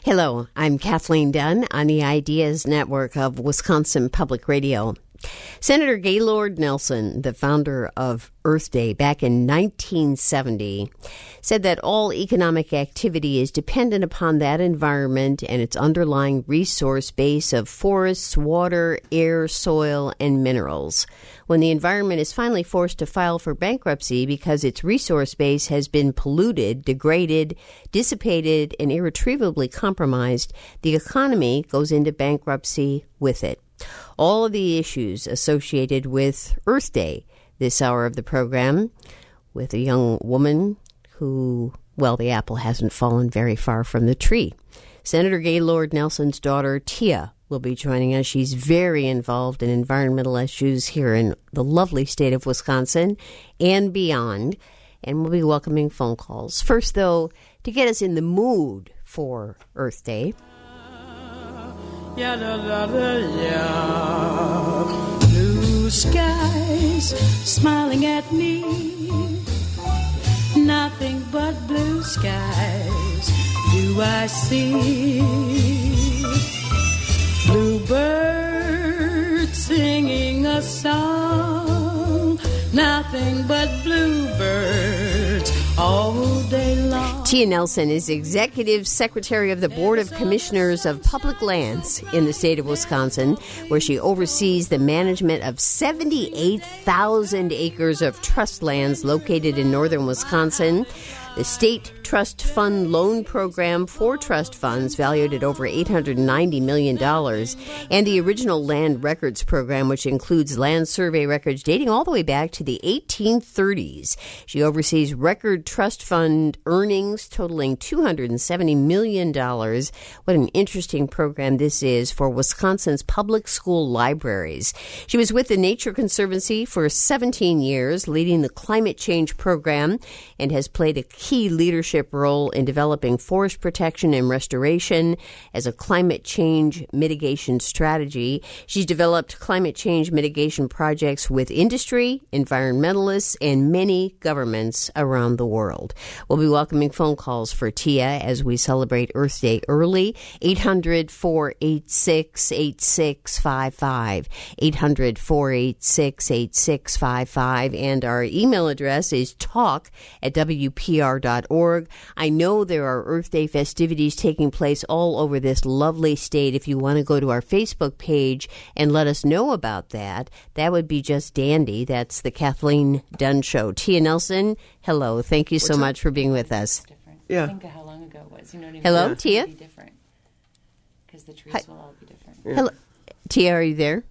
Hello, I'm Kathleen Dunn on the Ideas Network of Wisconsin Public Radio. Senator Gaylord Nelson, the founder of Earth Day back in 1970, said that all economic activity is dependent upon that environment and its underlying resource base of forests, water, air, soil, and minerals. When the environment is finally forced to file for bankruptcy because its resource base has been polluted, degraded, dissipated, and irretrievably compromised, the economy goes into bankruptcy with it. All of the issues associated with Earth Day this hour of the program with a young woman who, well, the apple hasn't fallen very far from the tree. Senator Gaylord Nelson's daughter, Tia, will be joining us. She's very involved in environmental issues here in the lovely state of Wisconsin and beyond, and we'll be welcoming phone calls. First, though, to get us in the mood for Earth Day. Blue skies smiling at me, nothing but blue skies do I see. Bluebirds singing a song, nothing but bluebirds all day long. Tia Nelson is Executive Secretary of the Board of Commissioners of Public Lands in the state of Wisconsin, where she oversees the management of 78,000 acres of trust lands located in northern Wisconsin. The State Trust Fund Loan Program for trust funds valued at over $890 million, and the Original Land Records Program, which includes land survey records dating all the way back to the 1830s. She oversees record trust fund earnings totaling $270 million. What an interesting program this is for Wisconsin's public school libraries. She was with the Nature Conservancy for 17 years, leading the climate change program, and has played a key leadership role in developing forest protection and restoration as a climate change mitigation strategy. She's developed climate change mitigation projects with industry, environmentalists, and many governments around the world. We'll be welcoming phone calls for Tia as we celebrate Earth Day early. 800-486-8655. 800-486-8655. And our email address is talk@WPR.org. I know there are Earth Day festivities taking place all over this lovely state. If you want to go to our Facebook page and let us know about that, that would be just dandy. That's the Kathleen Dunn Show. Tia Nelson, hello. Thank you so much for being with us. Yeah. Think of how long ago it was. You know what I mean? Hello, It's Tia? gonna be different because the trees will all be different. Yeah. Hello. Tia, are you there?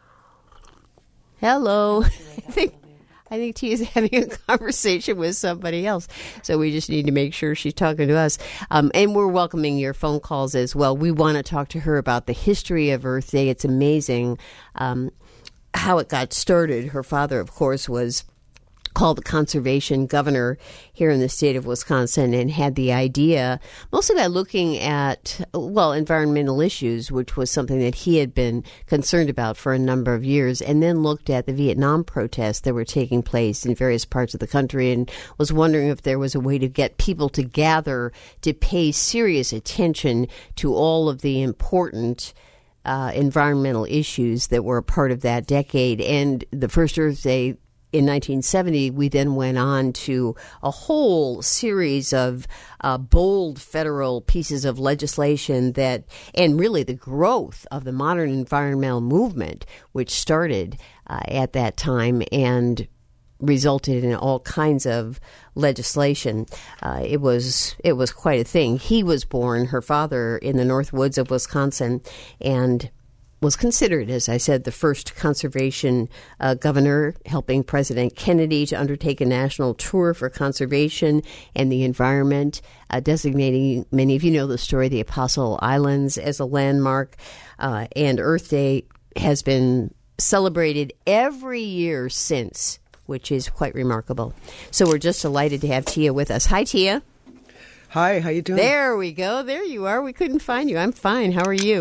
Hello. I think Tia's having a conversation with somebody else, so we just need to make sure she's talking to us. And we're welcoming your phone calls as well. We want to talk to her about the history of Earth Day. It's amazing how it got started. Her father, of course, was called the conservation governor here in the state of Wisconsin and had the idea mostly by looking at, well, environmental issues, which was something that he had been concerned about for a number of years, and then looked at the Vietnam protests that were taking place in various parts of the country and was wondering if there was a way to get people to gather to pay serious attention to all of the important environmental issues that were a part of that decade. And the first Earth Day in 1970, we then went on to a whole series of bold federal pieces of legislation that, and really the growth of the modern environmental movement, which started at that time and resulted in all kinds of legislation. It was quite a thing. He was born, her father, in the North Woods of Wisconsin, and was considered, as I said, the first conservation governor, helping President Kennedy to undertake a national tour for conservation and the environment, designating, many of you know the story, the Apostle Islands as a landmark. And Earth Day has been celebrated every year since, which is quite remarkable. So we're just delighted to have Tia with us. Hi, Tia. Hi, how you doing? There we go. There you are. We couldn't find you. I'm fine. How are you?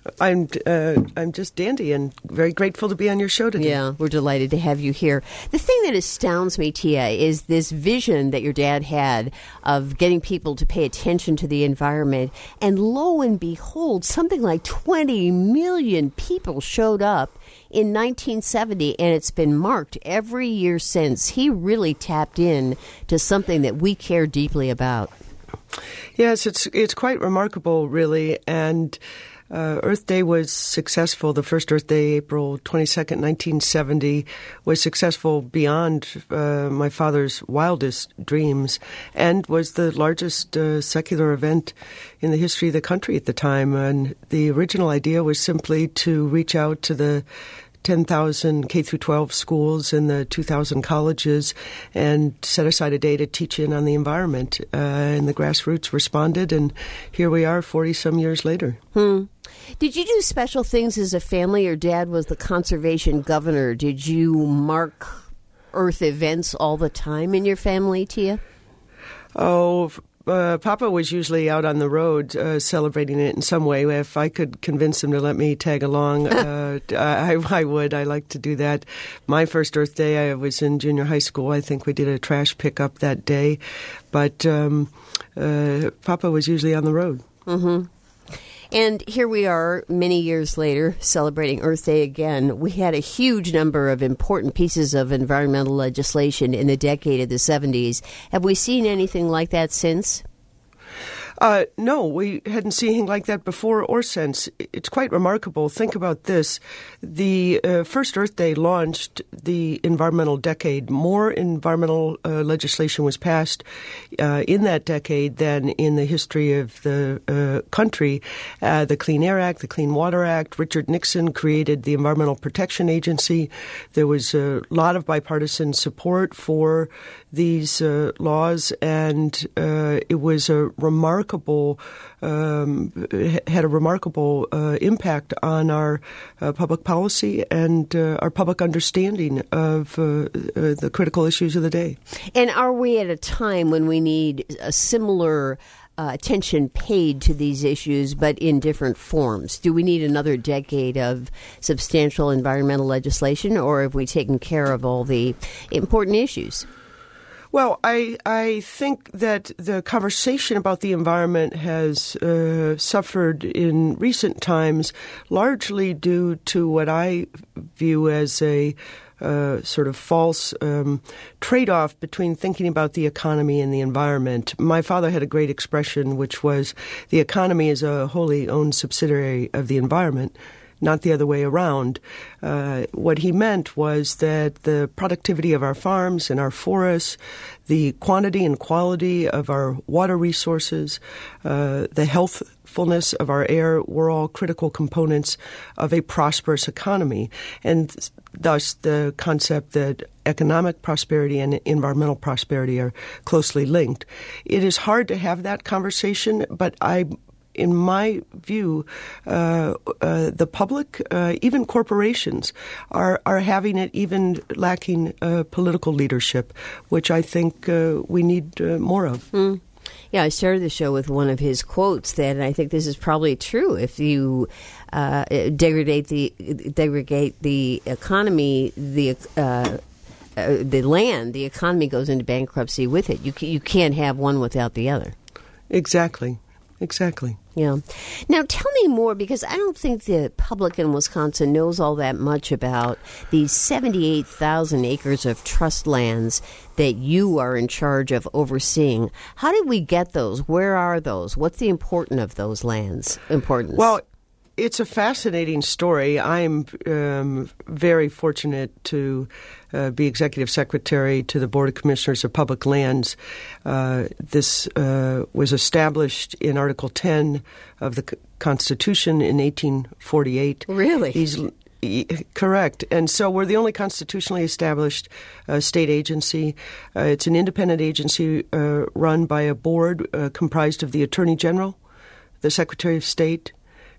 I'm just dandy and very grateful to be on your show today. Yeah, we're delighted to have you here. The thing that astounds me, Tia, is this vision that your dad had of getting people to pay attention to the environment. And lo and behold, something like 20 million people showed up in 1970, and it's been marked every year since. He really tapped in to something that we care deeply about. Yes, it's quite remarkable, really, and Earth Day was successful. The first Earth Day, April 22nd, 1970, was successful beyond my father's wildest dreams and was the largest secular event in the history of the country at the time. And the original idea was simply to reach out to the 10,000 K-12 schools and the 2,000 colleges and set aside a day to teach in on the environment. And the grassroots responded, and here we are 40-some years later. Did you do special things as a family? Your dad was the conservation governor. Did you mark Earth events all the time in your family, Tia? Papa was usually out on the road celebrating it in some way. If I could convince him to let me tag along, I would. I like to do that. My first Earth Day, I was in junior high school. I think we did a trash pickup that day. But Papa was usually on the road. Mm-hmm. And here we are many years later celebrating Earth Day again. We had a huge number of important pieces of environmental legislation in the decade of the 70s. Have we seen anything like that since? No, we hadn't seen anything like that before or since. It's quite remarkable. Think about this. The first Earth Day launched the environmental decade. More environmental legislation was passed in that decade than in the history of the country. The Clean Air Act, the Clean Water Act. Richard Nixon created the Environmental Protection Agency. There was a lot of bipartisan support for these laws, and it was a remarkable had a remarkable impact on our public policy and our public understanding of the critical issues of the day. And are we at a time when we need a similar attention paid to these issues, but in different forms? Do we need another decade of substantial environmental legislation, or have we taken care of all the important issues? Well, I think that the conversation about the environment has suffered in recent times, largely due to what I view as a sort of false trade-off between thinking about the economy and the environment. My father had a great expression, which was, the economy is a wholly owned subsidiary of the environment, not the other way around. What he meant was that the productivity of our farms and our forests, the quantity and quality of our water resources, the healthfulness of our air were all critical components of a prosperous economy. And thus the concept that economic prosperity and environmental prosperity are closely linked. It is hard to have that conversation, but in my view, the public, even corporations, are having it, even lacking political leadership, which I think we need more of. Yeah, I started the show with one of his quotes that, and I think this is probably true, if you degrade the economy, the land, the economy goes into bankruptcy with it. You can't have one without the other. Exactly. Yeah. Now, tell me more, because I don't think the public in Wisconsin knows all that much about these 78,000 acres of trust lands that you are in charge of overseeing. How did we get those? Where are those? What's the importance of those lands? Well, it's a fascinating story. I'm very fortunate to be executive secretary to the Board of Commissioners of Public Lands. This was established in Article 10 of the Constitution in 1848. Really? Correct. And so we're the only constitutionally established state agency. It's an independent agency run by a board comprised of the Attorney General, the Secretary of State,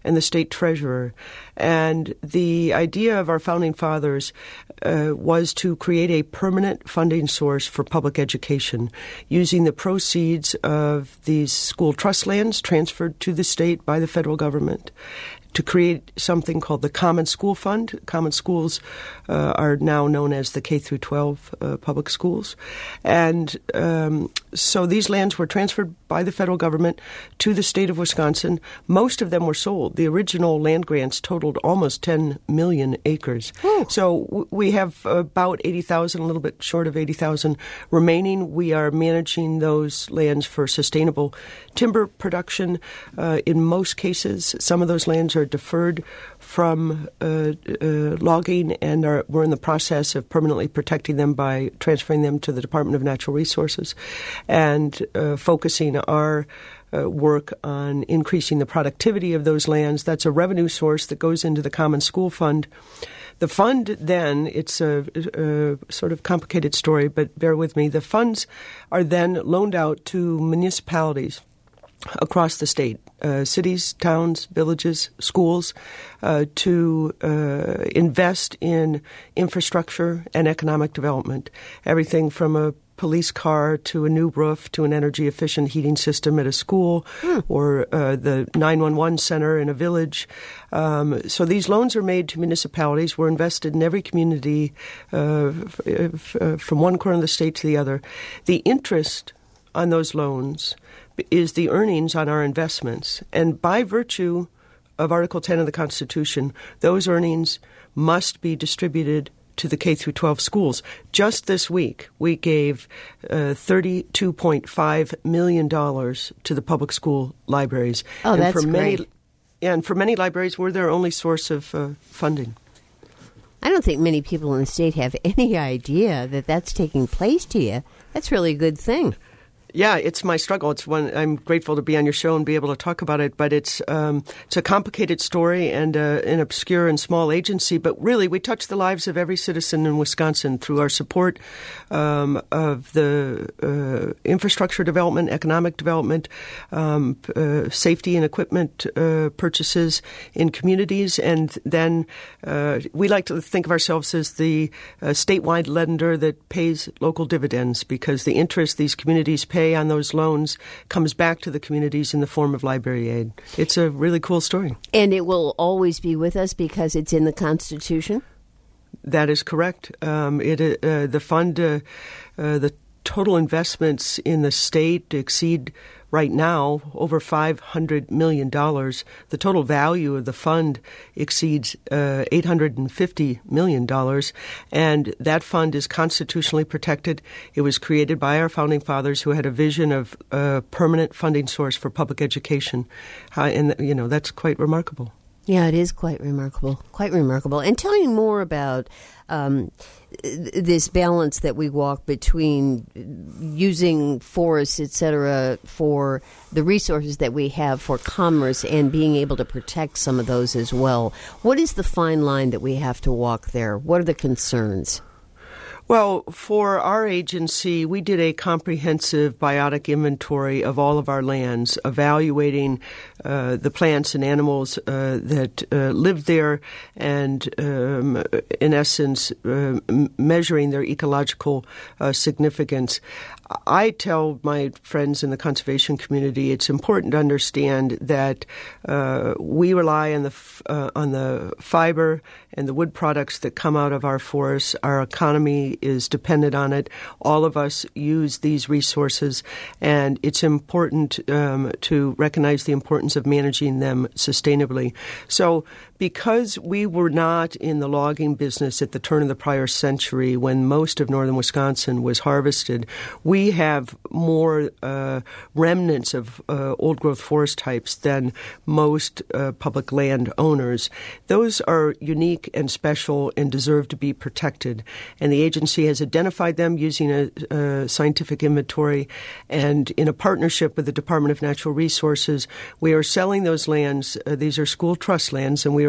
and the state treasurer. And the idea of our founding fathers was to create a permanent funding source for public education using the proceeds of these school trust lands transferred to the state by the federal government to create something called the Common School Fund. Common schools are now known as the K through 12 public schools. And so these lands were transferred by the federal government to the state of Wisconsin. Most of them were sold. The original land grants totaled almost 10 million acres. Ooh. So we have about 80,000, a little bit short of 80,000 remaining. We are managing those lands for sustainable timber production. In most cases, some of those lands are deferred from logging, and we're in the process of permanently protecting them by transferring them to the Department of Natural Resources and focusing our work on increasing the productivity of those lands. That's a revenue source that goes into the Common School Fund. The fund then, it's a sort of complicated story, but bear with me. The funds are then loaned out to municipalities across the state, cities, towns, villages, schools, to invest in infrastructure and economic development. Everything from a police car to a new roof to an energy-efficient heating system at a school or the 911 center in a village. So these loans are made to municipalities. We're invested in every community from one corner of the state to the other. The interest on those loans is the earnings on our investments. And by virtue of Article 10 of the Constitution, those earnings must be distributed to the K through 12 schools. Just this week, we gave $32.5 million to the public school libraries. Oh, and that's great. And for many libraries, we're their only source of funding. I don't think many people in the state have any idea that that's taking place to you. That's really a good thing. Yeah, it's my struggle. It's one I'm grateful to be on your show and be able to talk about it. But it's a complicated story and an obscure and small agency. But really, we touch the lives of every citizen in Wisconsin through our support of the infrastructure development, economic development, safety and equipment purchases in communities. And then we like to think of ourselves as the statewide lender that pays local dividends, because the interest these communities pay on those loans comes back to the communities in the form of library aid. It's a really cool story. And it will always be with us because it's in the Constitution? That is correct. The fund, the total investments in the state exceed right now over $500 million. The total value of the fund exceeds $850 million. And that fund is constitutionally protected. It was created by our founding fathers who had a vision of a permanent funding source for public education. And, that's quite remarkable. Yeah, it is quite remarkable. Quite remarkable. And tell me more about this balance that we walk between using forests, et cetera, for the resources that we have for commerce and being able to protect some of those as well. What is the fine line that we have to walk there? What are the concerns? Well, for our agency, we did a comprehensive biotic inventory of all of our lands, evaluating the plants and animals that live there and, in essence, measuring their ecological significance. I tell my friends in the conservation community it's important to understand that we rely on the fiber and the wood products that come out of our forests. Our economy is dependent on it. All of us use these resources, and it's important to recognize the importance of managing them sustainably. So because we were not in the logging business at the turn of the prior century when most of northern Wisconsin was harvested, we have more remnants of old-growth forest types than most public land owners. Those are unique and special and deserve to be protected. And the agency has identified them using a scientific inventory. And in a partnership with the Department of Natural Resources, we are selling those lands. These are school trust lands, and we are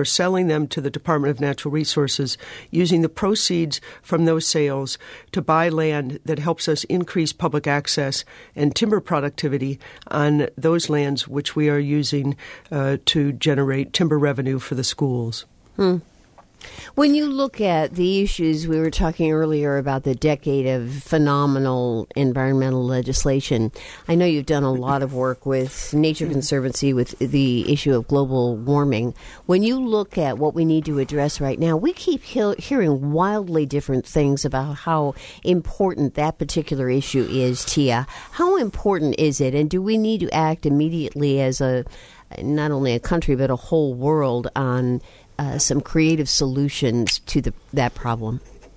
are selling them to the Department of Natural Resources, using the proceeds from those sales to buy land that helps us increase public access and timber productivity on those lands which we are using to generate timber revenue for the schools. When you look at the issues, we were talking earlier about the decade of phenomenal environmental legislation. I know you've done a lot of work with Nature Conservancy with the issue of global warming. When you look at what we need to address right now, we keep hearing wildly different things about how important that particular issue is, Tia. How important is it, and do we need to act immediately as not only a country but a whole world on some creative solutions to that problem?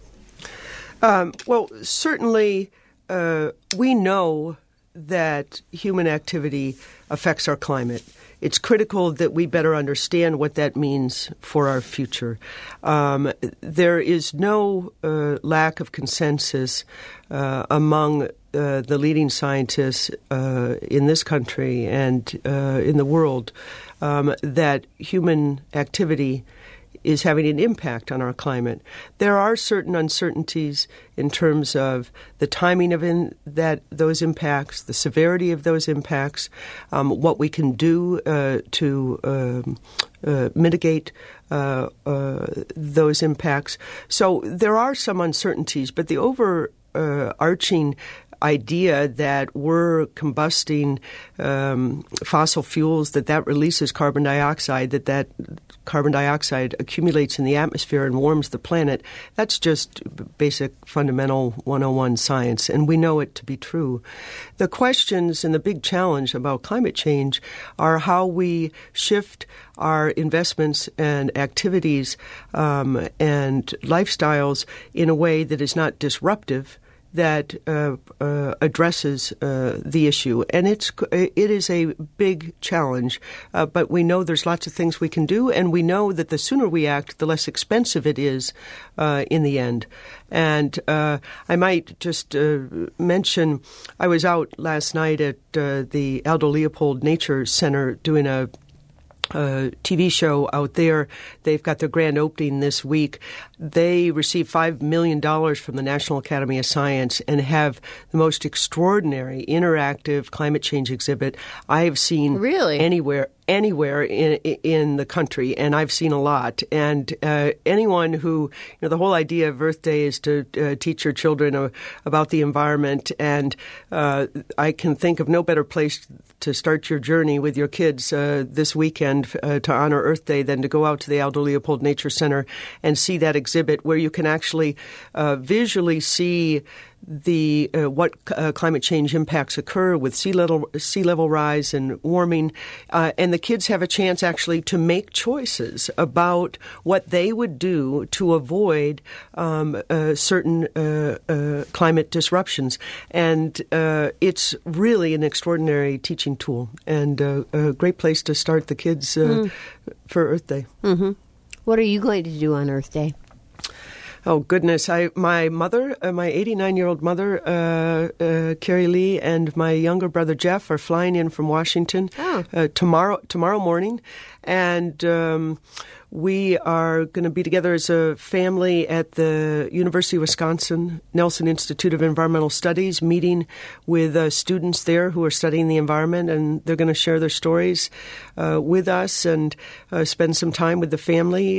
Well, certainly we know that human activity affects our climate. It's critical that we better understand what that means for our future. There is no lack of consensus among the leading scientists in this country and in the world that human activity is having an impact on our climate. There are certain uncertainties in terms of the timing of those impacts, the severity of those impacts, what we can do to mitigate those impacts. So there are some uncertainties, but the overarching idea that we're combusting fossil fuels, that releases carbon dioxide, that carbon dioxide accumulates in the atmosphere and warms the planet, that's just basic fundamental 101 science, and we know it to be true. The questions and the big challenge about climate change are how we shift our investments and activities and lifestyles in a way that is not disruptive, that addresses the issue. And it is a big challenge, but we know there's lots of things we can do, and we know that the sooner we act, the less expensive it is in the end. And I might just mention, I was out last night at the Aldo Leopold Nature Center doing a TV show out there. They've got their grand opening this week. They received $5 million from the National Academy of Science and have the most extraordinary interactive climate change exhibit I have seen anywhere in the country, and I've seen a lot. And anyone who, the whole idea of Earth Day is to teach your children about the environment, and I can think of no better place to start your journey with your kids this weekend to honor Earth Day than to go out to the Aldo Leopold Nature Center and see that exhibit where you can actually visually see what climate change impacts occur with sea level rise and warming, and the kids have a chance actually to make choices about what they would do to avoid certain climate disruptions. And it's really an extraordinary teaching tool and a great place to start the kids for Earth Day. Mm-hmm. What are you going to do on Earth Day? Oh, goodness. My mother, my 89-year-old mother, Carrie Lee, and my younger brother, Jeff, are flying in from Washington tomorrow morning. And we are going to be together as a family at the University of Wisconsin Nelson Institute of Environmental Studies, meeting with students there who are studying the environment, and they're going to share their stories with us and spend some time with the family.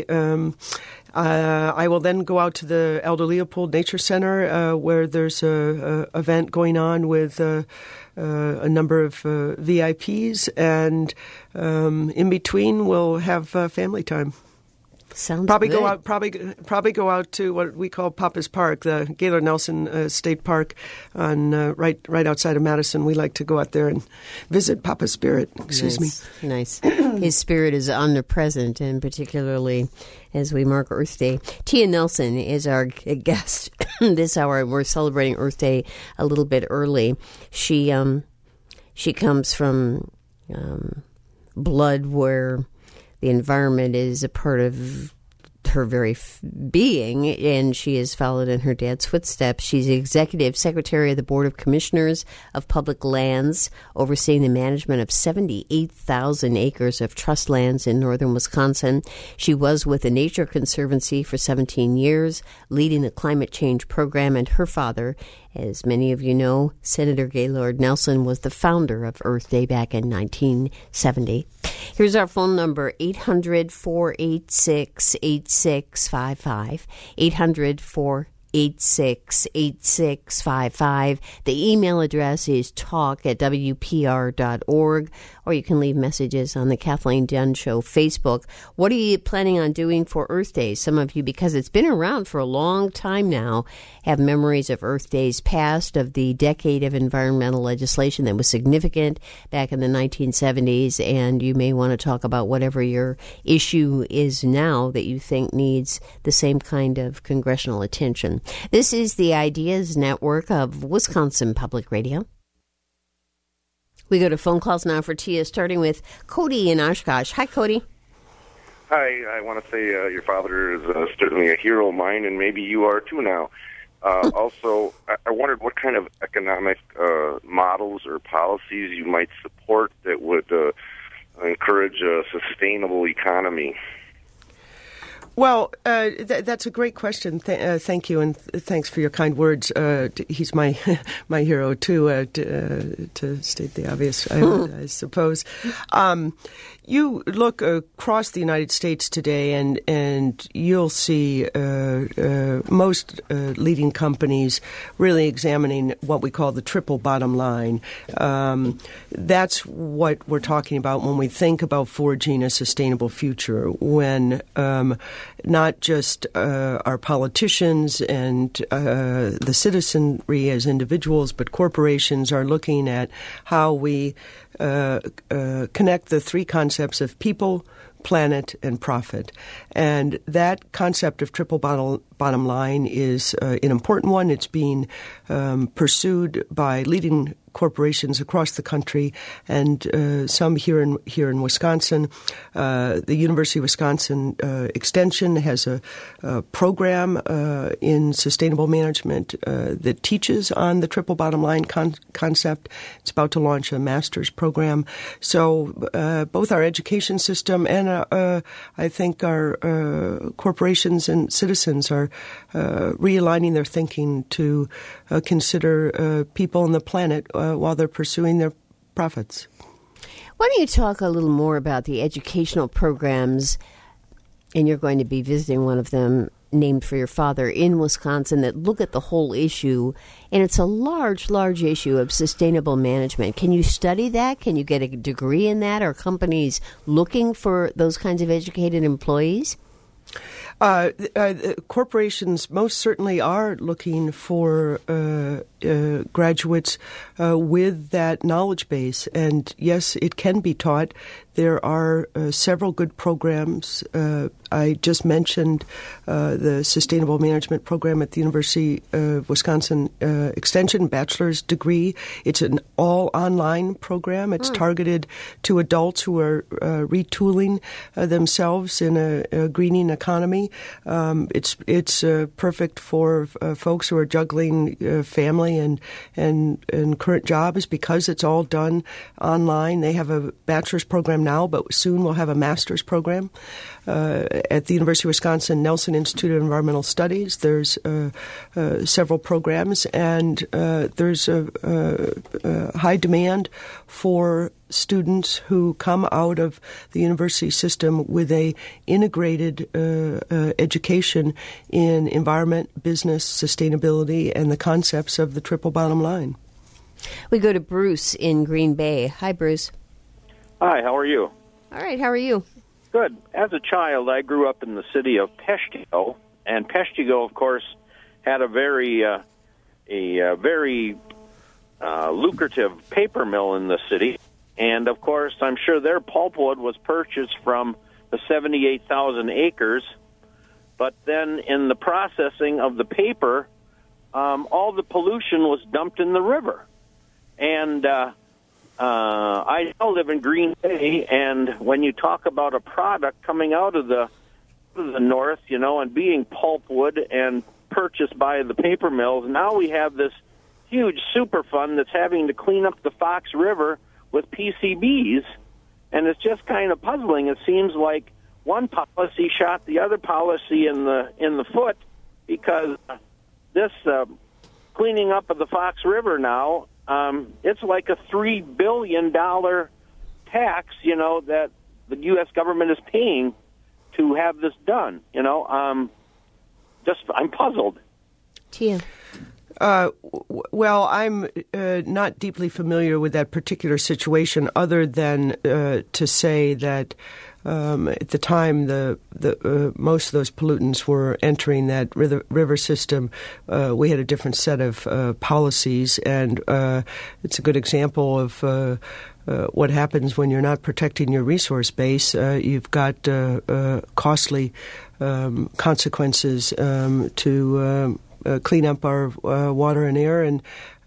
I will then go out to the Aldo Leopold Nature Center where there's a event going on with a number of VIPs, and in between we'll have family time. Sounds probably good. Probably go out to what we call Papa's Park, the Gaylord Nelson State Park, on right outside of Madison. We like to go out there and visit Papa's spirit. Excuse me. Nice. His spirit is omnipresent, and particularly as we mark Earth Day. Tia Nelson is our guest this hour. We're celebrating Earth Day a little bit early. She comes from blood where the environment is a part of her very being, and she has followed in her dad's footsteps. She's the executive secretary of the Board of Commissioners of Public Lands, overseeing the management of 78,000 acres of trust lands in northern Wisconsin. She was with the Nature Conservancy for 17 years, leading the climate change program, and her father, as many of you know, Senator Gaylord Nelson, was the founder of Earth Day back in 1970. Here's our phone number, 800-486-8655, 800-486-8655. The email address is talk@wpr.org, or you can leave messages on the Kathleen Dunn Show Facebook. What are you planning on doing for Earth Day? Some of you, because it's been around for a long time now, have memories of Earth Days past, of the decade of environmental legislation that was significant back in the 1970s, and you may want to talk about whatever your issue is now that you think needs the same kind of congressional attention. This is the Ideas Network of Wisconsin Public Radio. We go to phone calls now for Tia, starting with Cody in Oshkosh. Hi, Cody. Hi, I want to say your father is certainly a hero of mine, and maybe you are too now. Also, I wondered what kind of economic models or policies you might support that would encourage a sustainable economy. Well, that's a great question. Thank you, and thanks for your kind words. He's my my hero too. To state the obvious, I suppose. You look across the United States today, and you'll see most leading companies really examining what we call the triple bottom line. That's what we're talking about when we think about forging a sustainable future, when not just our politicians and the citizenry as individuals, but corporations are looking at how we connect the three concepts of people, planet, and profit. And that concept of triple bottom line is an important one. It's being pursued by leading corporations across the country, and some here in Wisconsin. The University of Wisconsin Extension has a program in sustainable management that teaches on the triple bottom line concept. It's about to launch a master's program. So both our education system and I think our corporations and citizens are realigning their thinking to consider people and the planet while they're pursuing their profits. Why don't you talk a little more about the educational programs, and you're going to be visiting one of them named for your father in Wisconsin, that look at the whole issue, and it's a large, large issue of sustainable management. Can you study that? Can you get a degree in that? Are companies looking for those kinds of educated employees? Corporations most certainly are looking for graduates with that knowledge base. And yes, it can be taught. There are several good programs. I just mentioned the Sustainable Management Program at the University of Wisconsin Extension, bachelor's degree. It's an all-online program. It's targeted to adults who are retooling themselves in a greening economy. It's perfect for folks who are juggling family and current jobs because it's all done online. They have a bachelor's program now, but soon we'll have a master's program. At the University of Wisconsin Nelson Institute of Environmental Studies, there's several programs, and there's a high demand for students who come out of the university system with a integrated education in environment, business, sustainability, and the concepts of the triple bottom line. We go to Bruce in Green Bay. Hi, Bruce. Hi, how are you? All right, how are you? Good. As a child, I grew up in the city of Peshtigo, and Peshtigo, of course, had a very lucrative paper mill in the city. And, of course, I'm sure their pulpwood was purchased from the 78,000 acres. But then in the processing of the paper, all the pollution was dumped in the river. And I now live in Green Bay, and when you talk about a product coming out of the of the north, and being pulpwood and purchased by the paper mills, now we have this huge super fund that's having to clean up the Fox River with PCBs, and it's just kind of puzzling. It seems like one policy shot the other policy in the foot, because this cleaning up of the Fox River now, it's like a $3 billion tax, that the U.S. government is paying to have this done. I'm puzzled. Tia. Well, I'm not deeply familiar with that particular situation, other than to say that at the time the most of those pollutants were entering that river system. We had a different set of policies, and it's a good example of what happens when you're not protecting your resource base. You've got costly consequences to clean up our water and air and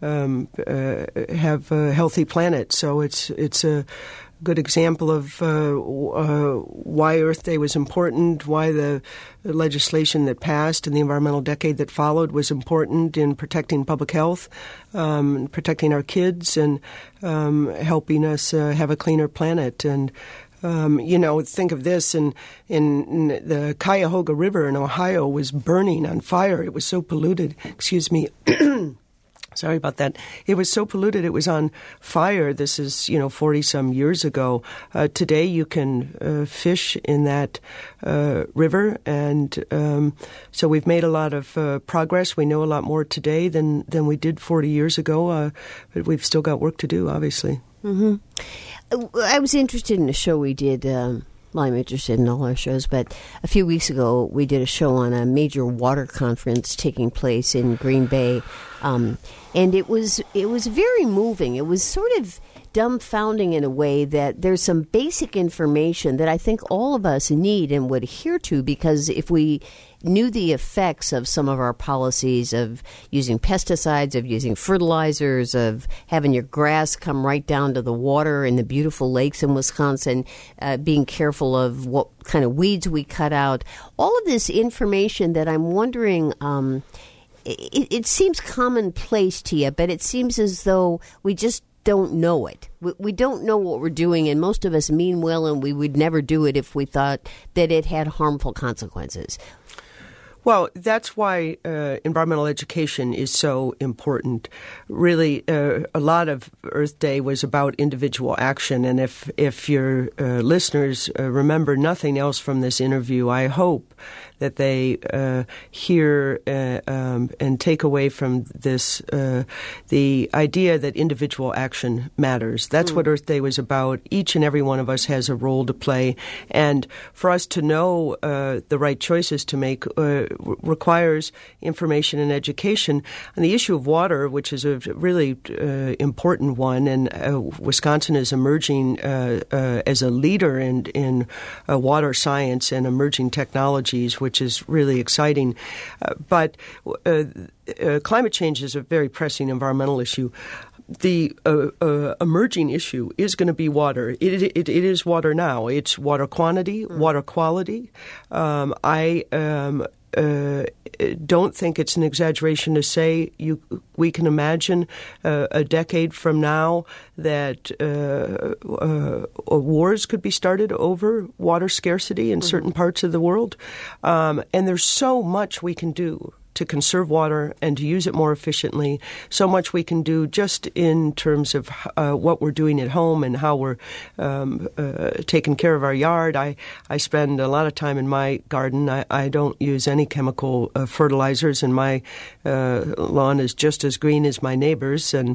have a healthy planet. So it's a good example of why Earth Day was important, why the legislation that passed and the environmental decade that followed was important in protecting public health, protecting our kids, and helping us have a cleaner planet. And think of this, in the Cuyahoga River in Ohio was burning on fire. It was so polluted. Excuse me. Sorry about that. It was so polluted it was on fire. This is, 40-some years ago. Today you can fish in that river, and so we've made a lot of progress. We know a lot more today than we did 40 years ago, but we've still got work to do, obviously. Mm-hmm. I was interested in a show we did. I'm interested in all our shows, but a few weeks ago we did a show on a major water conference taking place in Green Bay, and it was very moving. It was sort of dumbfounding in a way that there's some basic information that I think all of us need and would adhere to, because if we knew the effects of some of our policies of using pesticides, of using fertilizers, of having your grass come right down to the water in the beautiful lakes in Wisconsin, being careful of what kind of weeds we cut out, all of this information that I'm wondering, it seems commonplace to you, but it seems as though we just don't know it. We don't know what we're doing, and most of us mean well, and we would never do it if we thought that it had harmful consequences. Well, that's why environmental education is so important. Really, a lot of Earth Day was about individual action, and if your listeners remember nothing else from this interview, I hope that they hear and take away from this the idea that individual action matters. That's what Earth Day was about. Each and every one of us has a role to play, and for us to know the right choices to make requires information and education. On the issue of water, which is a really important one, and Wisconsin is emerging as a leader in water science and emerging technologies, which is really exciting. But climate change is a very pressing environmental issue. The emerging issue is going to be water. It is water now. It's water quantity, water quality. I don't think it's an exaggeration to say we can imagine a decade from now that wars could be started over water scarcity in certain parts of the world. And there's so much we can do to conserve water and to use it more efficiently. So much we can do just in terms of what we're doing at home and how we're taking care of our yard. I spend a lot of time in my garden. I don't use any chemical fertilizers, and my lawn is just as green as my neighbor's. And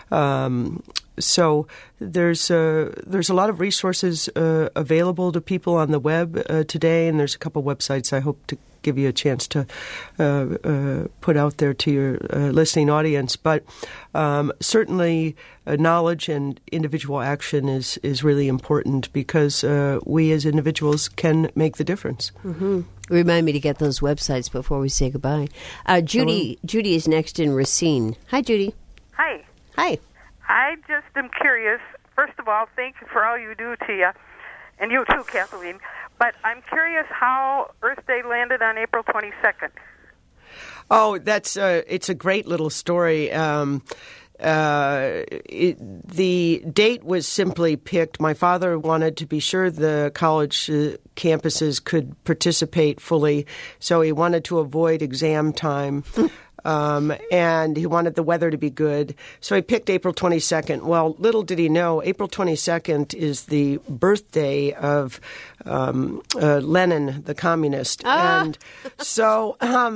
so there's a lot of resources available to people on the web today, and there's a couple websites I hope to give you a chance to put out there to your listening audience. But certainly knowledge and individual action is really important, because we as individuals can make the difference. Mm-hmm. Remind me to get those websites before we say goodbye. Judy is next in Racine. Hi, Judy. Hi. Hi. I just am curious. First of all, thank you for all you do, Tia, and you too, Kathleen. But I'm curious how Earth Day landed on April 22nd. Oh, it's a great little story. The date was simply picked. My father wanted to be sure the college campuses could participate fully, so he wanted to avoid exam time. And he wanted the weather to be good. So he picked April 22nd. Well, little did he know, April 22nd is the birthday of Lenin, the communist. And so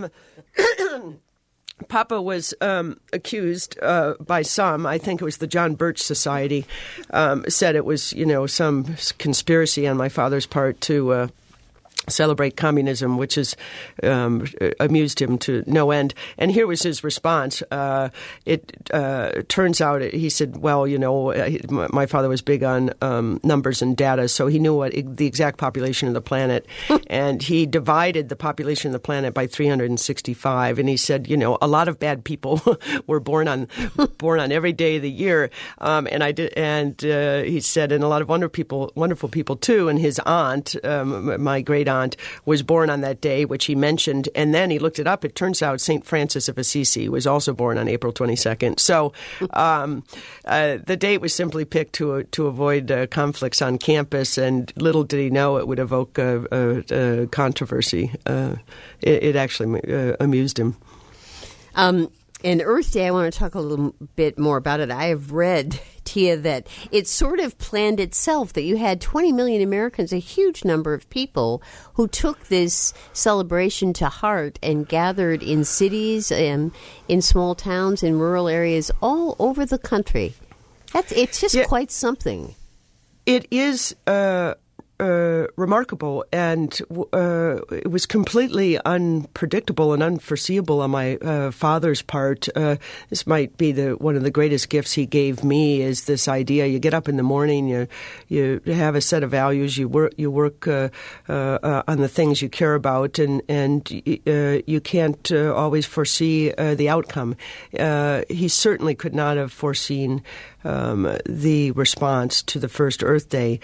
Papa was accused by some, I think it was the John Birch Society, said it was, some conspiracy on my father's part to celebrate communism, which is amused him to no end. And here was his response. It turns out, he said, well, my father was big on numbers and data, so he knew what the exact population of the planet. And he divided the population of the planet by 365. And he said, a lot of bad people were born on every day of the year. And he said, and a lot of wonderful people too. And his aunt, my great aunt, was born on that day, which he mentioned, and then he looked it up. It turns out St. Francis of Assisi was also born on April 22nd. So the date was simply picked to avoid conflicts on campus, and little did he know it would evoke a controversy. It actually amused him. And Earth Day, I want to talk a little bit more about it. I have read, Tia, that it sort of planned itself, that you had 20 million Americans, a huge number of people, who took this celebration to heart and gathered in cities, in small towns, in rural areas, all over the country. It's just quite something. It is remarkable, and it was completely unpredictable and unforeseeable on my father's part. This might be one of the greatest gifts he gave me, is this idea: you get up in the morning, you have a set of values, you work on the things you care about, and you can't always foresee the outcome. He certainly could not have foreseen the response to the first Earth Day.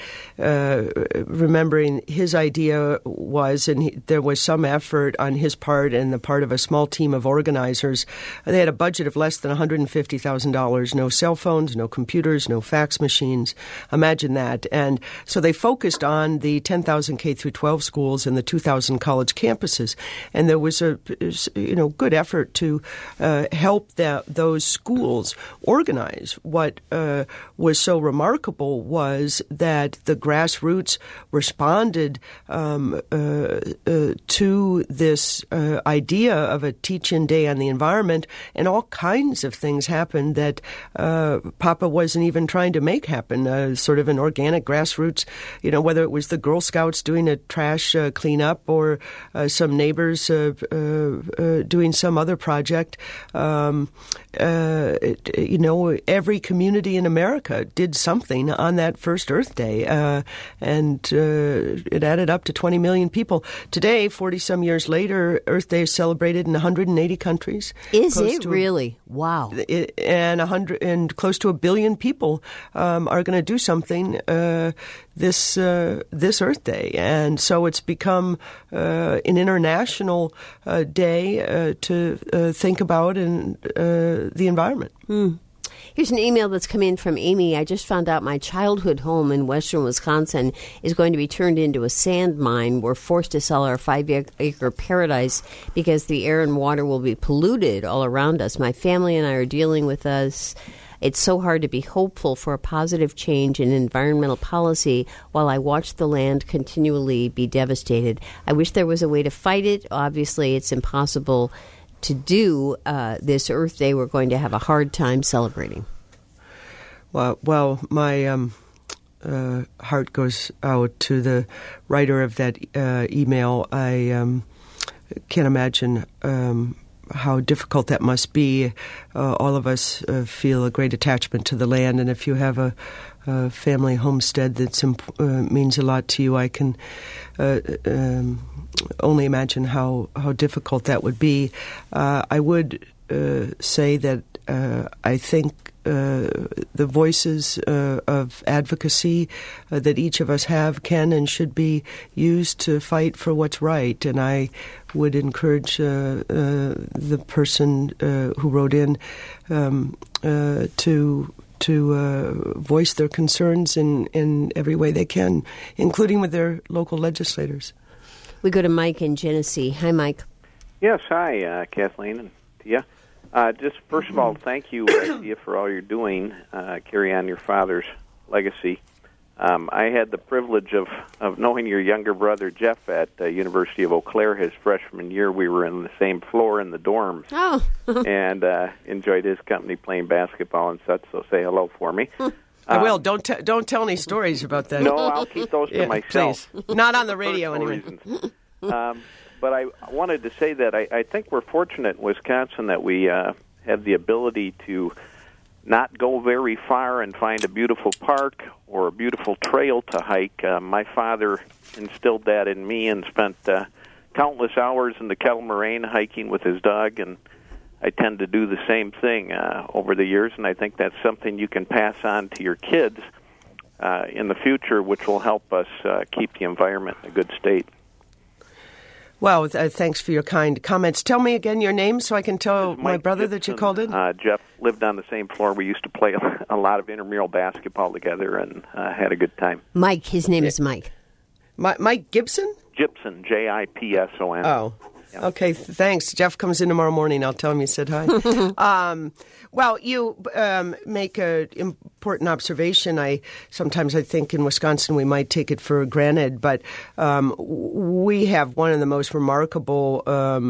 Remembering his idea was, and there was some effort on his part and the part of a small team of organizers. They had a budget of less than $150,000, no cell phones, no computers, no fax machines. Imagine that. And so they focused on the 10,000 K through 12 schools and the 2,000 college campuses. And there was a good effort to help those schools organize. What was so remarkable was that the grassroots responded to this idea of a teach-in day on the environment, and all kinds of things happened that Papa wasn't even trying to make happen, sort of an organic grassroots, whether it was the Girl Scouts doing a trash cleanup or some neighbors doing some other project. Every community in America did something on that first Earth Day, and it added up to 20 million people. Today, 40-some years later, Earth Day is celebrated in 180 countries. Is it really? Wow. And close to 1 billion people are going to do something this Earth Day. And so it's become an international day to think about the environment. Here's an email that's come in from Amy. I just found out my childhood home in western Wisconsin is going to be turned into a sand mine. We're forced to sell our 5-acre paradise because the air and water will be polluted all around us. My family and I are dealing with this. It's so hard to be hopeful for a positive change in environmental policy while I watch the land continually be devastated. I wish there was a way to fight it. Obviously, it's impossible to do this Earth Day. We're going to have a hard time celebrating. Well, my heart goes out to the writer of that email. I can't imagine how difficult that must be. All of us feel a great attachment to the land, and if you have a family homestead that means a lot to you, I can only imagine how difficult that would be. I would say that I think the voices of advocacy that each of us have can and should be used to fight for what's right. And I would encourage the person who wrote in to voice their concerns in every way they can, including with their local legislators. We go to Mike in Genesee. Hi, Mike. Yes, hi, Kathleen and Tia. Just first of all, thank you, Tia, for all you're doing. Carry on your father's legacy. I had the privilege of knowing your younger brother, Jeff, at University of Eau Claire his freshman year. We were in the same floor in the dorms and enjoyed his company playing basketball and such, so say hello for me. I will. Don't tell any stories about that. No, I'll keep those to myself. Please. Not on the radio, anyway. But I wanted to say that I think we're fortunate in Wisconsin that we have the ability to not go very far and find a beautiful park or a beautiful trail to hike. My father instilled that in me and spent countless hours in the Kettle Moraine hiking with his dog, and I tend to do the same thing over the years, and I think that's something you can pass on to your kids in the future, which will help us keep the environment in a good state. Well, thanks for your kind comments. Tell me again your name so I can tell my brother that you called in. Jeff lived on the same floor. We used to play a lot of intramural basketball together and had a good time. Mike, his name is Mike. Mike Gibson? Gibson, Gipson. Oh. Yeah. Okay, thanks. Jeff comes in tomorrow morning. I'll tell him you said hi. Well, you make an important observation. Sometimes I think in Wisconsin we might take it for granted, but we have one of the most remarkable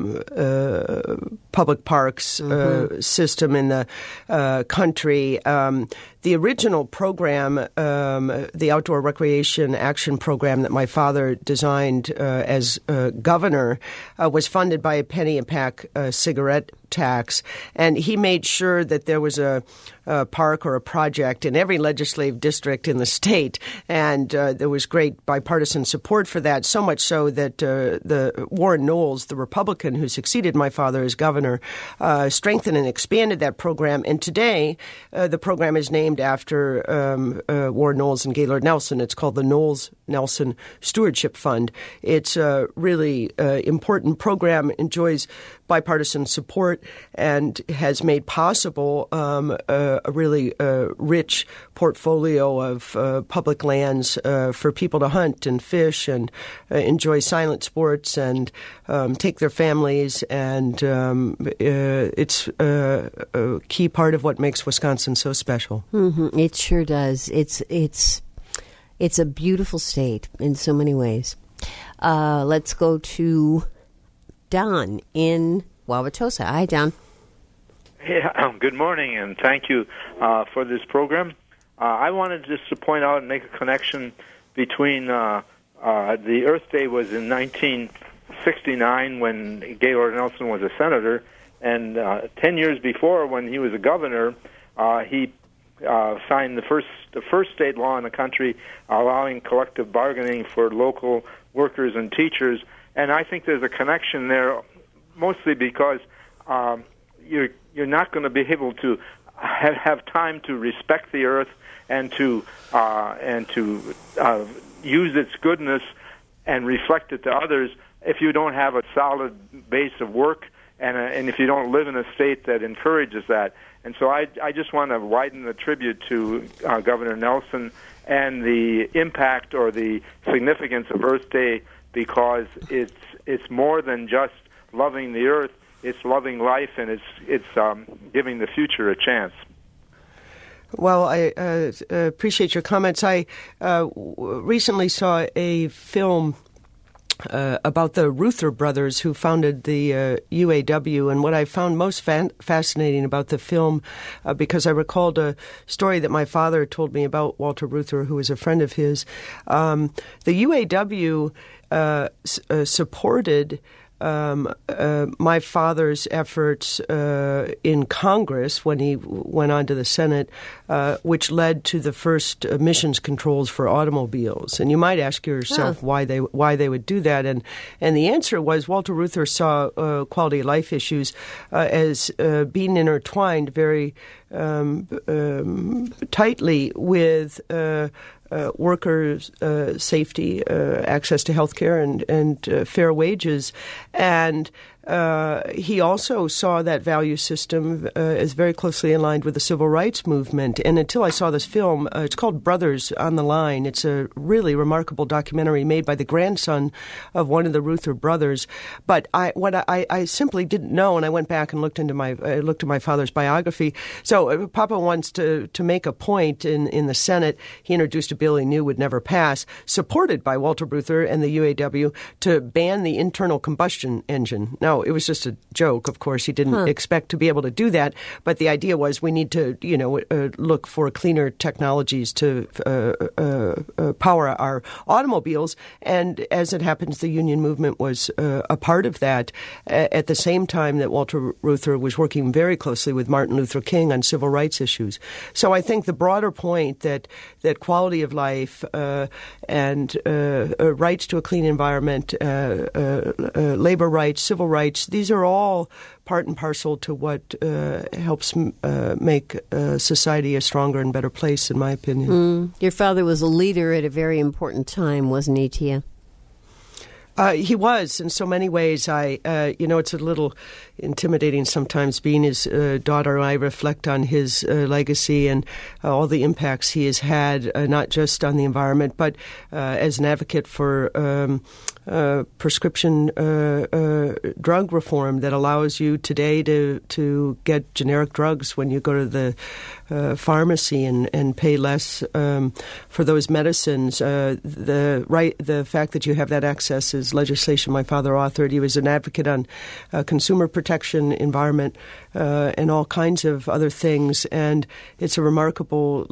public parks system in the country. The original program, the Outdoor Recreation Action Program that my father designed as governor, was funded by a penny a pack cigarette tax, and he made sure that there was a park or a project in every legislative district in the state, and there was great bipartisan support for that, so much so that the Warren Knowles, the Republican who succeeded my father as governor, strengthened and expanded that program, and today the program is named after Warren Knowles and Gaylord Nelson. It's called the Knowles-Nelson Stewardship Fund. It's a really important program, enjoys bipartisan support, and has made possible a really rich portfolio of public lands for people to hunt and fish and enjoy silent sports and take their families. And it's a key part of what makes Wisconsin so special. Mm-hmm. It sure does. It's a beautiful state in so many ways. Let's go to Don in Wauwatosa. Hi, Don. Hey, good morning, and thank you for this program. I wanted just to point out and make a connection between the Earth Day was in 1969 when Gaylord Nelson was a senator, and 10 years before, when he was a governor, he signed the first state law in the country allowing collective bargaining for local workers and teachers. And I think there's a connection there, mostly because you're not going to be able to have time to respect the earth and to use its goodness and reflect it to others if you don't have a solid base of work and if you don't live in a state that encourages that. And so I just want to widen the tribute to Governor Nelson and the impact or the significance of Earth Day, because it's more than just loving the earth. It's loving life, and it's giving the future a chance. Well, I appreciate your comments. I recently saw a film about the Reuther brothers who founded the UAW, and what I found most fascinating about the film, because I recalled a story that my father told me about Walter Reuther, who was a friend of his. The UAW supported my father's efforts in Congress when he went on to the Senate, which led to the first emissions controls for automobiles. And you might ask yourself why they would do that. And the answer was Walter Reuther saw quality of life issues as being intertwined very tightly with workers' safety, access to health care, and fair wages. And he also saw that value system as very closely aligned with the civil rights movement. And until I saw this film, it's called Brothers on the Line. It's a really remarkable documentary made by the grandson of one of the Reuther brothers. But I simply didn't know, and I went back and looked at my father's biography. So Papa wants to make a point in the Senate. He introduced a bill he knew would never pass, supported by Walter Reuther and the UAW, to ban the internal combustion engine. Now, it was just a joke, of course. He didn't expect to be able to do that. But the idea was we need to, look for cleaner technologies to power our automobiles. And as it happens, the union movement was a part of that at the same time that Walter Reuther was working very closely with Martin Luther King on civil rights issues. So I think the broader point that quality of life and rights to a clean environment, labor rights, civil rights, these are all part and parcel to what helps make society a stronger and better place, in my opinion. Your father was a leader at a very important time, wasn't he, Tia? He was, in so many ways. It's a little intimidating sometimes being his daughter. I reflect on his legacy and all the impacts he has had, not just on the environment, but as an advocate for prescription drug reform that allows you today to get generic drugs when you go to the pharmacy and pay less for those medicines. The fact that you have that access is legislation my father authored. He was an advocate on consumer protection, environment, and all kinds of other things. And it's a remarkable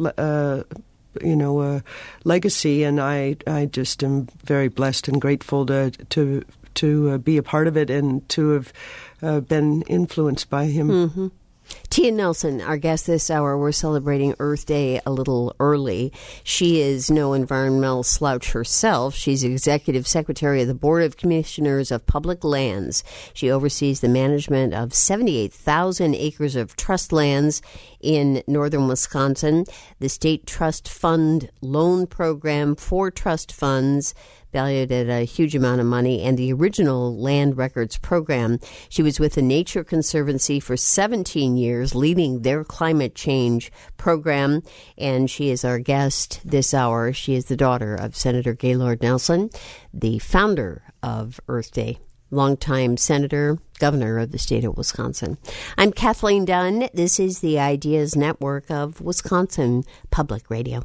legacy, and I just am very blessed and grateful to be a part of it and to have been influenced by him. Mm-hmm. Tia Nelson, our guest this hour. We're celebrating Earth Day a little early. She is no environmental slouch herself. She's Executive Secretary of the Board of Commissioners of Public Lands. She oversees the management of 78,000 acres of trust lands in northern Wisconsin, the State Trust Fund loan program for trust funds, valued at a huge amount of money, and the original Land Records program. She was with the Nature Conservancy for 17 years, leading their climate change program, and she is our guest this hour. She is the daughter of Senator Gaylord Nelson, the founder of Earth Day, longtime senator, governor of the state of Wisconsin. I'm Kathleen Dunn. This is the Ideas Network of Wisconsin Public Radio.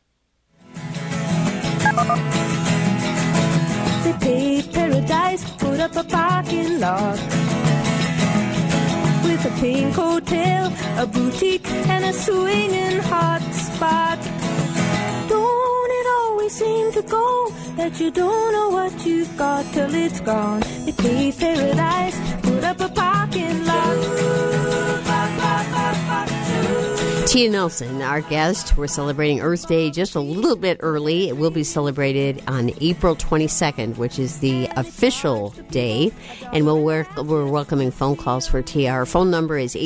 They paved paradise, put up a parking lot with a pink hotel, a boutique, and a swinging hot spot. Don't it always seem to go that you don't know what you've got till it's gone? They paved paradise, put up a parking lot. Tia Nelson, our guest. We're celebrating Earth Day just a little bit early. It will be celebrated on April 22nd, which is the official day. And we're welcoming phone calls for Tia. Our phone number is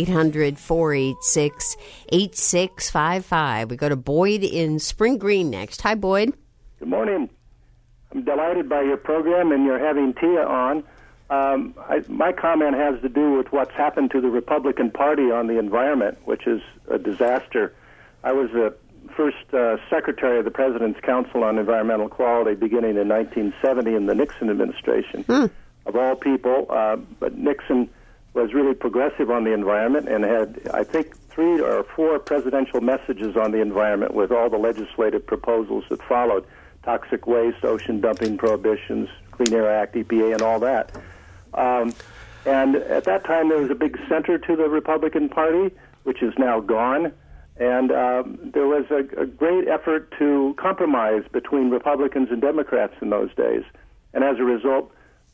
800-486-8655. We go to Boyd in Spring Green next. Hi, Boyd. Good morning. I'm delighted by your program and you're having Tia on. My comment has to do with what's happened to the Republican Party on the environment, which is a disaster. I was the first secretary of the President's Council on Environmental Quality beginning in 1970 in the Nixon administration, of all people. But Nixon was really progressive on the environment and had, I think, 3 or 4 presidential messages on the environment with all the legislative proposals that followed: toxic waste, ocean dumping prohibitions, Clean Air Act, EPA, and all that. And at that time, there was a big center to the Republican Party, which is now gone. And there was a great effort to compromise between Republicans and Democrats in those days. And as a result,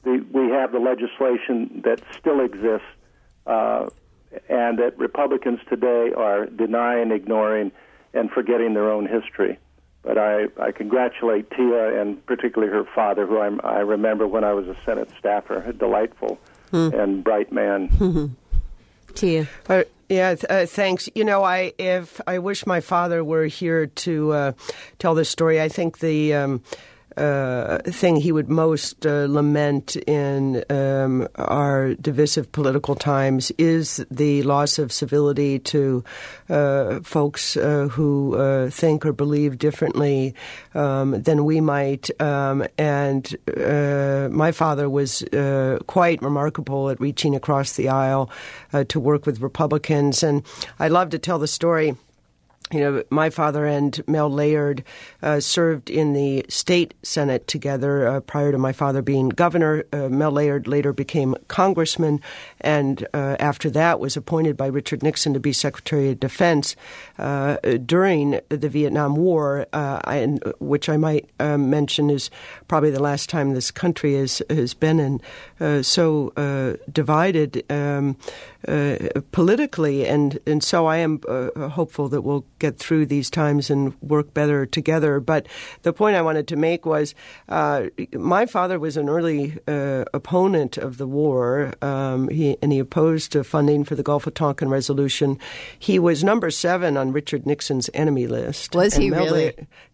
we have the legislation that still exists, and that Republicans today are denying, ignoring, and forgetting their own history. But I congratulate Tia, and particularly her father, who I remember when I was a Senate staffer, a delightful and bright man. Tia. Thanks. You know, I wish my father were here to tell this story. I think the thing he would most lament in our divisive political times is the loss of civility to folks who think or believe differently than we might. And my father was quite remarkable at reaching across the aisle to work with Republicans. And I love to tell the story. You know, my father and Mel Laird served in the state Senate together prior to my father being governor. Mel Laird later became congressman, and after that was appointed by Richard Nixon to be Secretary of Defense during the Vietnam War, which I might mention is probably the last time this country has been so divided politically, and so I am hopeful that we'll get through these times and work better together. But the point I wanted to make was my father was an early opponent of the war. He opposed funding for the Gulf of Tonkin resolution. He was number 7 on Richard Nixon's enemy list. Was he really?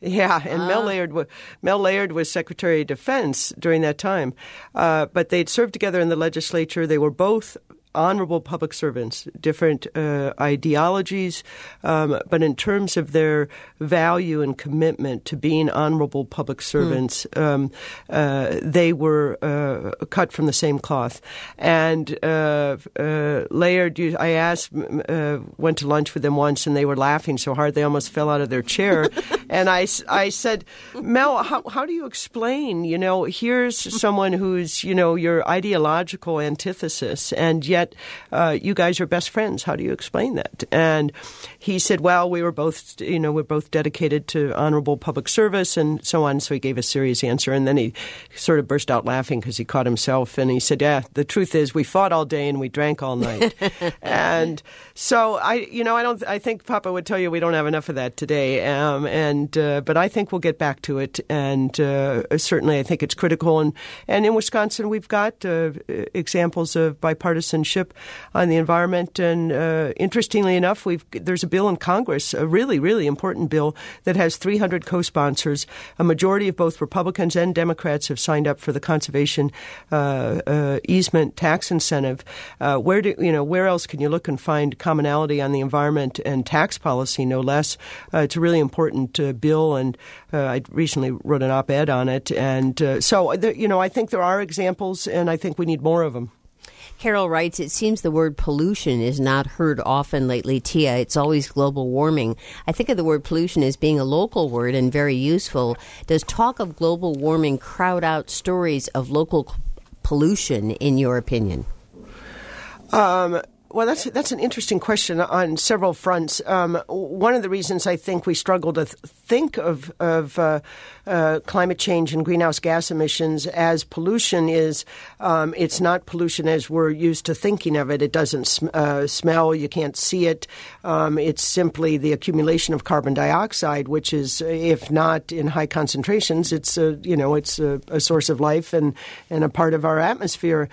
Mel Laird was Secretary of Defense during that time. But they'd served together in the legislature. They were both honorable public servants, different ideologies, but in terms of their value and commitment to being honorable public servants, they were cut from the same cloth. And Laird, went to lunch with them once, and they were laughing so hard they almost fell out of their chair. And I said, Mel, how do you explain, here's someone who's, your ideological antithesis, and yet you guys are best friends. How do you explain that? And he said, well, we're both dedicated to honorable public service and so on. So he gave a serious answer. And then he sort of burst out laughing because he caught himself. And he said, yeah, the truth is we fought all day and we drank all night. And so I think Papa would tell you we don't have enough of that today. But I think we'll get back to it. And certainly I think it's critical. And in Wisconsin, we've got examples of bipartisanship on the environment. And interestingly enough, there's a bill in Congress, a really, really important bill that has 300 co-sponsors. A majority of both Republicans and Democrats have signed up for the conservation easement tax incentive. Where else can you look and find commonality on the environment and tax policy, no less? It's a really important bill, and I recently wrote an op-ed on it. And I think there are examples, and I think we need more of them. Carol writes, it seems the word pollution is not heard often lately, Tia. It's always global warming. I think of the word pollution as being a local word and very useful. Does talk of global warming crowd out stories of local pollution, in your opinion? Well, that's an interesting question on several fronts. One of the reasons I think we struggle to think of climate change and greenhouse gas emissions as pollution is it's not pollution as we're used to thinking of it. It doesn't smell. You can't see it. It's simply the accumulation of carbon dioxide, which is, if not in high concentrations, it's a source of life and a part of our atmosphere.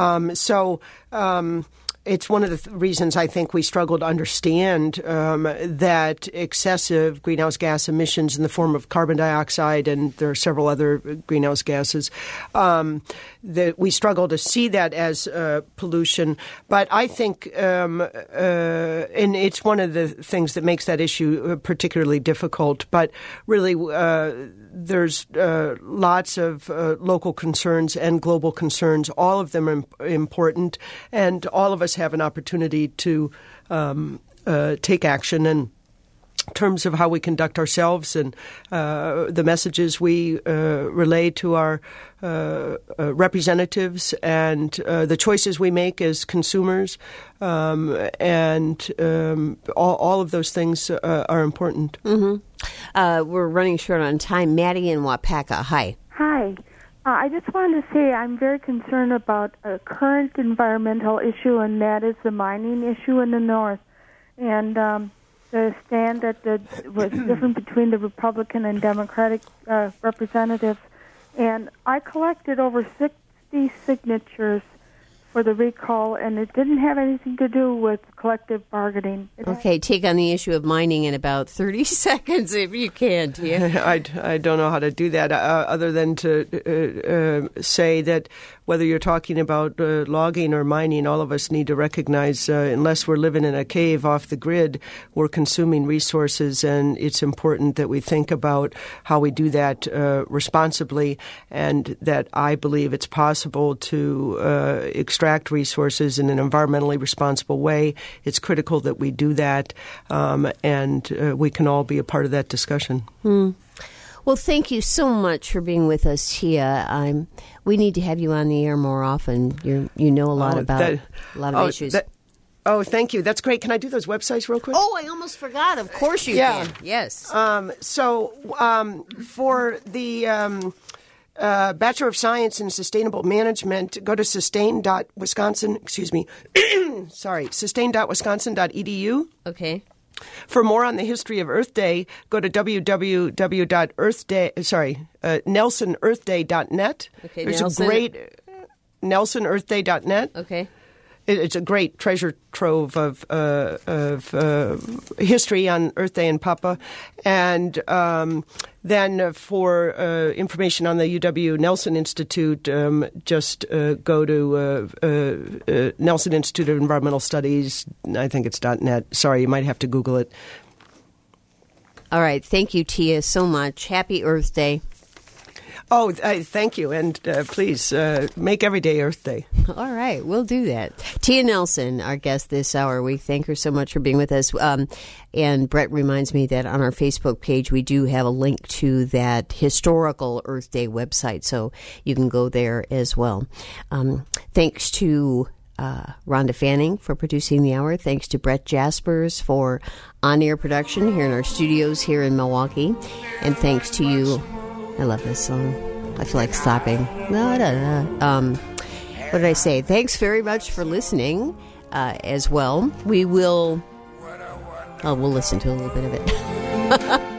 It's one of the reasons I think we struggle to understand that excessive greenhouse gas emissions in the form of carbon dioxide, and there are several other greenhouse gases, that we struggle to see that as pollution. But I think, and it's one of the things that makes that issue particularly difficult, but really there's lots of local concerns and global concerns. All of them are important, and all of us have an opportunity to take action in terms of how we conduct ourselves and the messages we relay to our representatives and the choices we make as consumers. And all of those things are important. Mm-hmm. We're running short on time. Maddie in Wapaka, hi. Hi. I just wanted to say I'm very concerned about a current environmental issue, and that is the mining issue in the north. And the stand that was different between the Republican and Democratic representatives. And I collected over 60 signatures for the recall, and it didn't have anything to do with collective bargaining. Okay, take on the issue of mining in about 30 seconds, if you can, Tia. I don't know how to do that other than to say that whether you're talking about logging or mining, all of us need to recognize unless we're living in a cave off the grid, we're consuming resources, and it's important that we think about how we do that responsibly, and that I believe it's possible to extract resources in an environmentally responsible way. It's critical that we do that, and we can all be a part of that discussion. Well, thank you so much for being with us, Tia. We need to have you on the air more often. You know a lot about a lot of issues. Thank you. That's great. Can I do those websites real quick? Oh, I almost forgot. Of course you can. Yes. For the Bachelor of Science in Sustainable Management, go to sustain.wisconsin.edu. Okay. For more on the history of Earth Day, go to NelsonEarthDay.net. Okay, There's Nelson. a great NelsonEarthDay.net. Okay. It's a great treasure trove of history on Earth Day in Papa. And then for information on the UW Nelson Institute, just go to Nelson Institute of Environmental Studies. I think it's .net. Sorry, you might have to Google it. All right. Thank you, Tia, so much. Happy Earth Day. Oh, thank you. And please make every day Earth Day. All right. We'll do that. Tia Nelson, our guest this hour. We thank her so much for being with us. And Brett reminds me that on our Facebook page, we do have a link to that historical Earth Day website. So you can go there as well. Thanks to Rhonda Fanning for producing the hour. Thanks to Brett Jaspers for on-air production here in our studios here in Milwaukee. And thanks to you. I love this song. I feel like stopping. What did I say? Thanks very much for listening as well. We'll listen to a little bit of it.